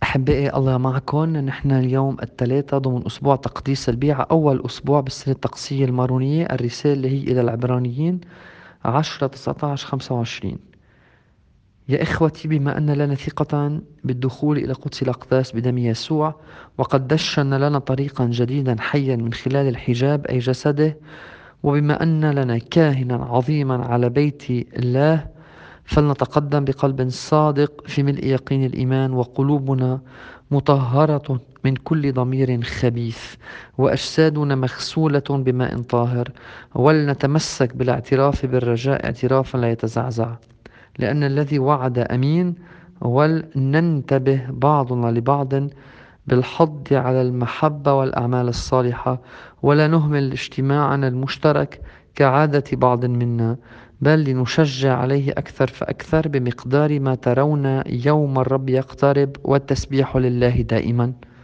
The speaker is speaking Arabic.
أحبائي الله معكم. نحن اليوم الثلاثاء ضمن أسبوع تقديس البيعة، أول أسبوع بالسنة التقصية المارونية. الرسالة اللي هي إلى العبرانيين 10-19-25. يا إخوتي، بما أن لنا ثقة بالدخول إلى قدس الأقداس بدم يسوع، وقد دشن لنا طريقا جديدا حيا من خلال الحجاب أي جسده، وبما أن لنا كاهنا عظيما على بيت الله، فلنتقدم بقلب صادق في ملء يقين الإيمان، وقلوبنا مطهرة من كل ضمير خبيث، وأجسادنا مغسولة بماء طاهر. ولنتمسك بالاعتراف بالرجاء اعترافا لا يتزعزع، لأن الذي وعد أمين. ولننتبه بعضنا لبعض بالحض على المحبة والأعمال الصالحة، ولا نهمل اجتماعنا المشترك كعادة بعض منا، بل لنشجع عليه أكثر فأكثر بمقدار ما ترون يوم الرب يقترب، والتسبيح لله دائما.